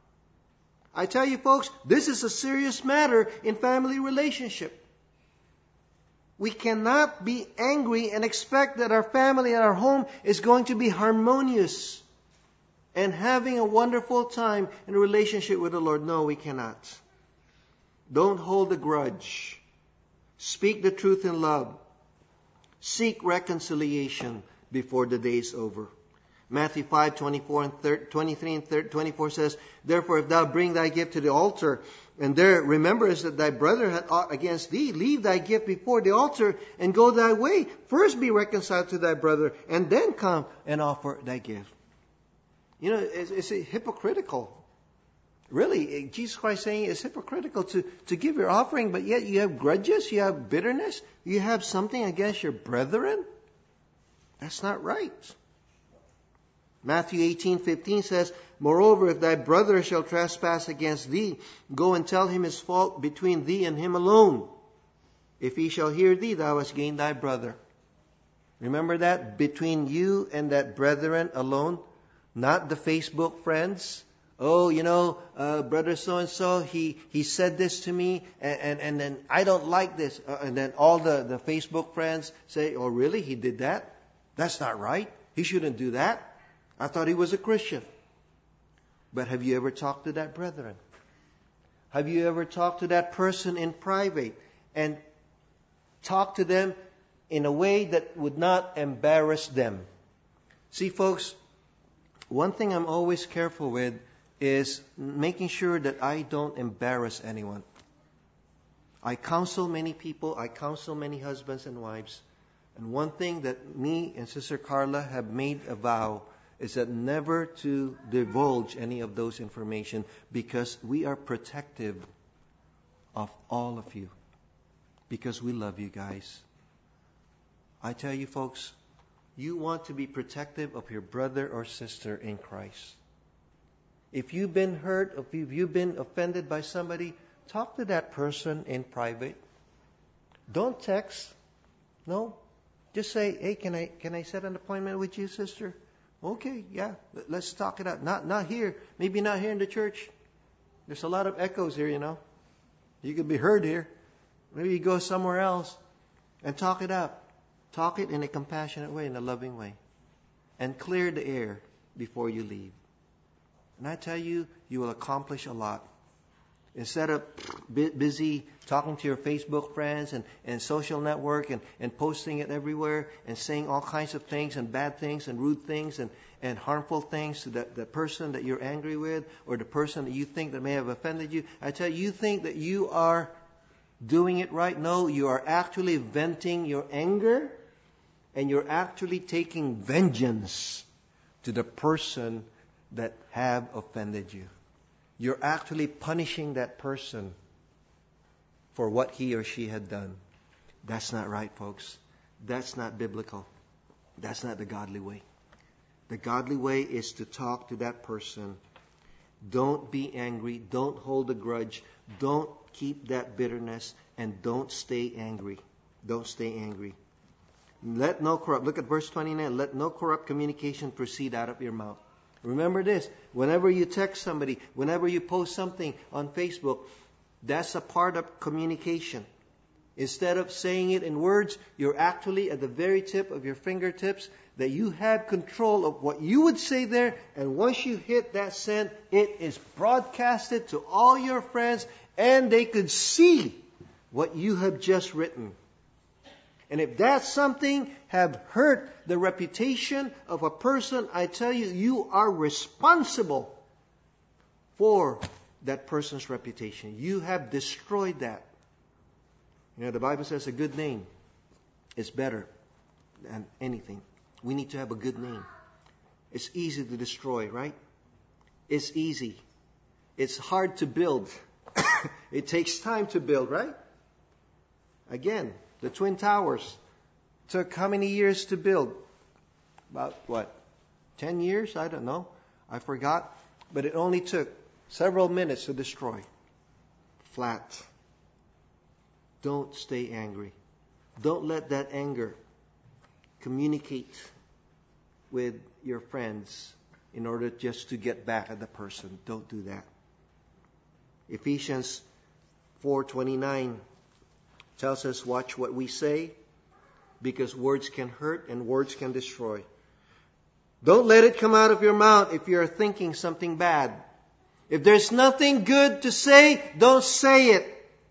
I tell you folks, this is a serious matter in family relationship. We cannot be angry and expect that our family and our home is going to be harmonious and having a wonderful time in a relationship with the Lord. No, we cannot. Don't hold a grudge. Speak the truth in love. Seek reconciliation before the day is over. Matthew 5:23 and 24 says, therefore, if thou bring thy gift to the altar, and there rememberest that thy brother had aught against thee, leave thy gift before the altar and go thy way. First be reconciled to thy brother, and then come and offer thy gift. It's hypocritical. Really, Jesus Christ saying it's hypocritical to give your offering, but yet you have grudges, you have bitterness, you have something against your brethren. That's not right. Matthew 18:15 says, moreover, if thy brother shall trespass against thee, go and tell him his fault between thee and him alone. If he shall hear thee, thou hast gained thy brother. Remember that? Between you and that brethren alone, not the Facebook friends. Brother so-and-so, he said this to me, and then I don't like this. And then all the Facebook friends say, oh, really? He did that? That's not right. He shouldn't do that. I thought he was a Christian. But have you ever talked to that brethren? Have you ever talked to that person in private and talked to them in a way that would not embarrass them? See, folks, one thing I'm always careful with is making sure that I don't embarrass anyone. I counsel many people. I counsel many husbands and wives. And one thing that me and Sister Carla have made a vow is that never to divulge any of those information, because we are protective of all of you. Because we love you guys. I tell you folks, you want to be protective of your brother or sister in Christ. If you've been hurt, if you've been offended by somebody, talk to that person in private. Don't text. No. Just say, hey, can I set an appointment with you, sister? Okay, yeah. Let's talk it out. Not here. Maybe not here in the church. There's a lot of echoes here, you know. You could be heard here. Maybe you go somewhere else and talk it out. Talk it in a compassionate way, in a loving way. And clear the air before you leave. And I tell you, you will accomplish a lot. Instead of busy talking to your Facebook friends and social network and posting it everywhere and saying all kinds of things and bad things and rude things and harmful things to the person that you're angry with or the person that you think that may have offended you. I tell you, you think that you are doing it right. No, you are actually venting your anger and you're actually taking vengeance to the person that have offended you. You're actually punishing that person for what he or she had done. That's not right, folks. That's not biblical. That's not the godly way. The godly way is to talk to that person. Don't be angry. Don't hold a grudge. Don't keep that bitterness. And don't stay angry. Don't stay angry. Let no corrupt, look at verse 29. Let no corrupt communication proceed out of your mouth. Remember this, whenever you text somebody, whenever you post something on Facebook, that's a part of communication. Instead of saying it in words, you're actually at the very tip of your fingertips that you have control of what you would say there. And once you hit that send, it is broadcasted to all your friends and they could see what you have just written. And if that something have hurt the reputation of a person, I tell you, you are responsible for that person's reputation. You have destroyed that. You know, the Bible says a good name is better than anything. We need to have a good name. It's easy to destroy, right? It's easy. It's hard to build. It takes time to build, right? Again, the Twin Towers took how many years to build? About what? 10 years? I don't know. I forgot. But it only took several minutes to destroy. Flat. Don't stay angry. Don't let that anger communicate with your friends in order just to get back at the person. Don't do that. Ephesians 4:29 tells us, watch what we say, because words can hurt and words can destroy. Don't let it come out of your mouth if you're thinking something bad. If there's nothing good to say, don't say it.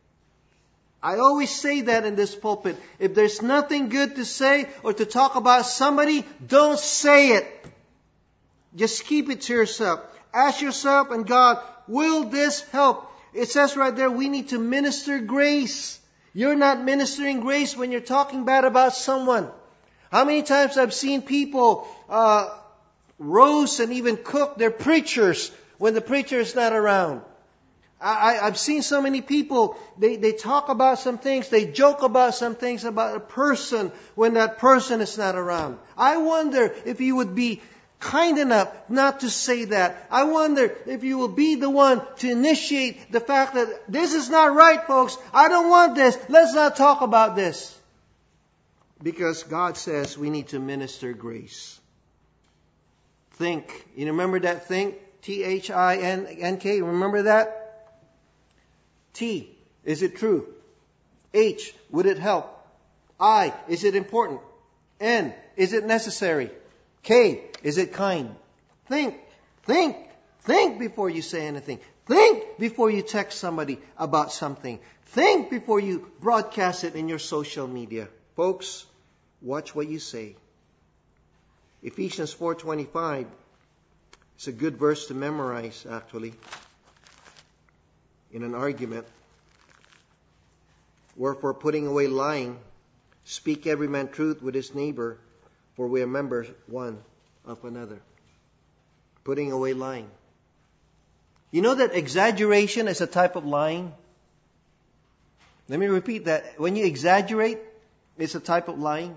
I always say that in this pulpit. If there's nothing good to say or to talk about somebody, don't say it. Just keep it to yourself. Ask yourself and God, will this help? It says right there, we need to minister grace. You're not ministering grace when you're talking bad about someone. How many times I've seen people roast and even cook their preachers when the preacher is not around. I've seen so many people, they talk about some things, they joke about some things about a person when that person is not around. I wonder if you would be kind enough not to say that. I wonder if you will be the one to initiate the fact that this is not right, folks. I don't want this. Let's not talk about this. Because God says we need to minister grace. Think. You remember that think? T-H-I-N-K. Remember that? T. Is it true? H. Would it help? I. Is it important? N. Is it necessary? K. Is it kind? Think before you say anything. Think before you text somebody about something. Think before you broadcast it in your social media. Folks, watch what you say. Ephesians 4:25. It's a good verse to memorize, actually, in an argument. Wherefore, putting away lying, speak every man truth with his neighbor, for we are members one of another. Putting away lying. You know that exaggeration is a type of lying? Let me repeat that. When you exaggerate, it's a type of lying.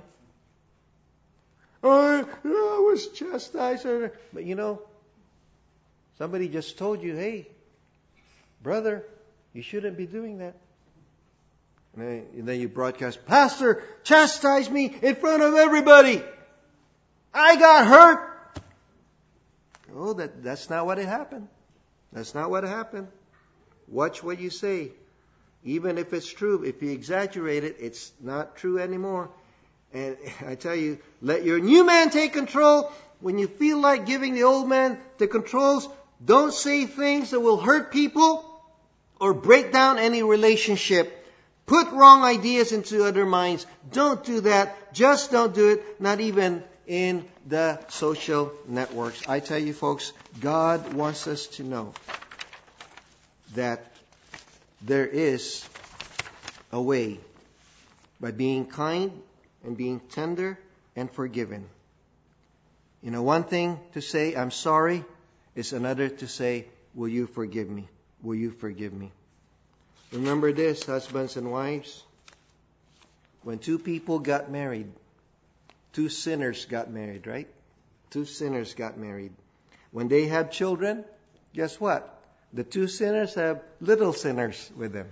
Oh, I was chastised. But you know, somebody just told you, hey, brother, You shouldn't be doing that. And then you broadcast, Pastor, chastise me in front of everybody. I got hurt. Oh, that's not what happened. That's not what happened. Watch what you say. Even if it's true, if you exaggerate it, it's not true anymore. And I tell you, let your new man take control. When you feel like giving the old man the controls, don't say things that will hurt people or break down any relationship. Put wrong ideas into other minds. Don't do that. Just don't do it. Not even in the social networks. I tell you folks, God wants us to know that there is a way by being kind and being tender and forgiving. You know, one thing to say, I'm sorry, is another to say, will you forgive me? Will you forgive me? Remember this, husbands and wives. When two people got married, two sinners got married, right? Two sinners got married. When they had children, guess what? The two sinners have little sinners with them.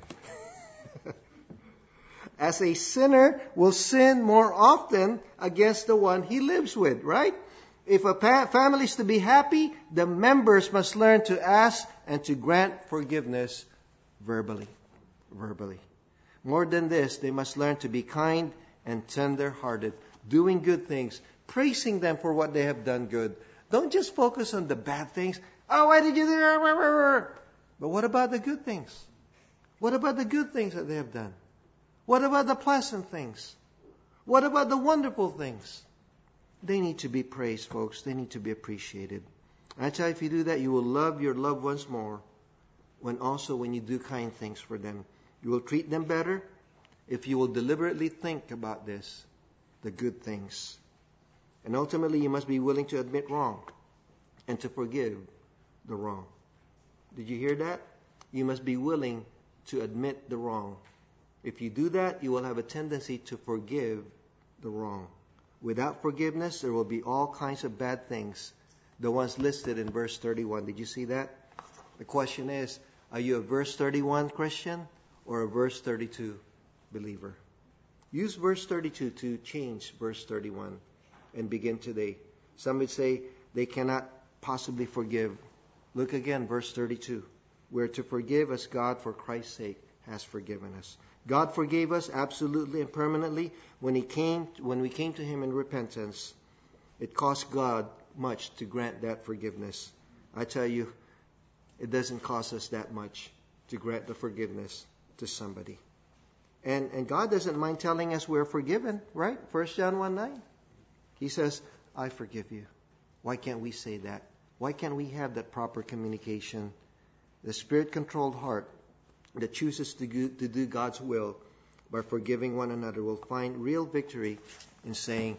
As a sinner will sin more often against the one he lives with, right? If a family is to be happy, the members must learn to ask and to grant forgiveness verbally. Verbally. More than this, they must learn to be kind and tender-hearted, doing good things, praising them for what they have done good. Don't just focus on the bad things. Oh, why did you do that? But what about the good things? What about the good things that they have done? What about the pleasant things? What about the wonderful things? They need to be praised, folks. They need to be appreciated. I tell you, if you do that, you will love your loved ones more. When you do kind things for them, you will treat them better if you will deliberately think about this, the good things. And ultimately, you must be willing to admit wrong and to forgive the wrong. Did you hear that? You must be willing to admit the wrong. If you do that, you will have a tendency to forgive the wrong. Without forgiveness, there will be all kinds of bad things. The ones listed in verse 31. Did you see that? The question is, are you a verse 31 Christian or a verse 32 believer? Use verse 32 to change verse 31 and begin today. Some would say they cannot possibly forgive. Look again, verse 32. We're to forgive as God, for Christ's sake, has forgiven us. God forgave us absolutely and permanently when we came to Him in repentance. It cost God much to grant that forgiveness. I tell you, it doesn't cost us that much to grant the forgiveness to somebody. And God doesn't mind telling us we're forgiven, right? 1 John 1:9. He says, I forgive you. Why can't we say that? Why can't we have that proper communication? The Spirit-controlled heart that chooses to do God's will by forgiving one another will find real victory in saying,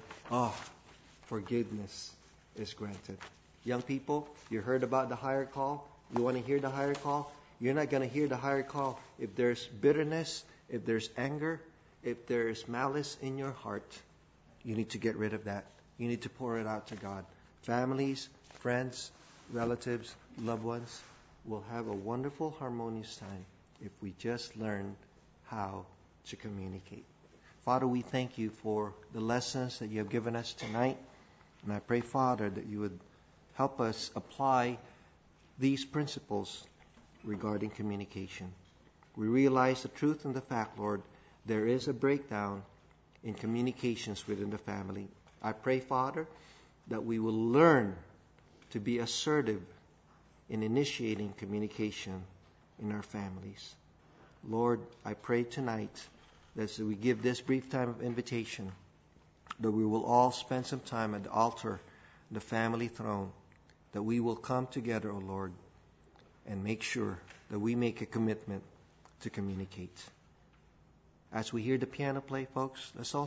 forgiveness is granted. Young people, you heard about the higher call? You want to hear the higher call? You're not going to hear the higher call if there's bitterness, if there's anger, if there's malice in your heart. You need to get rid of that. You need to pour it out to God. Families, friends, relatives, loved ones will have a wonderful, harmonious time if we just learn how to communicate. Father, we thank you for the lessons that you have given us tonight. And I pray, Father, that you would help us apply these principles regarding communication. We realize the truth and the fact, Lord, there is a breakdown in communications within the family. I pray, Father, that we will learn to be assertive in initiating communication in our families. Lord, I pray tonight that as we give this brief time of invitation, that we will all spend some time at the altar, the family throne, that we will come together, O Lord, and make sure that we make a commitment to communicate. As we hear the piano play, folks, let's all